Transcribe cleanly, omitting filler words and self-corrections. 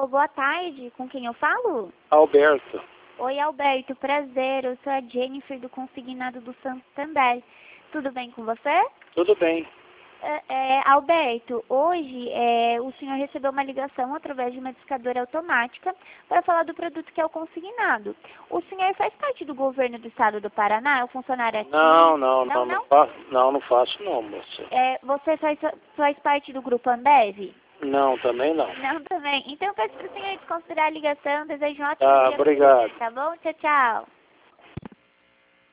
boa tarde. Com quem eu falo? Alberto. Oi, Alberto. Prazer. Eu sou a Jennifer do Consignado do Santander. Tudo bem com você? Tudo bem. Alberto, hoje o senhor recebeu uma ligação através de uma discadora automática para falar do produto que é o consignado. O senhor faz parte do governo do estado do Paraná? É um funcionário aqui? Não faço não, moça. Você faz parte do grupo Ambev? Não, também não. Não, também. Então eu peço para o senhor desconsiderar a ligação. Desejo um ótimo Tá, dia pra obrigado. você, tá bom? Tchau, tchau.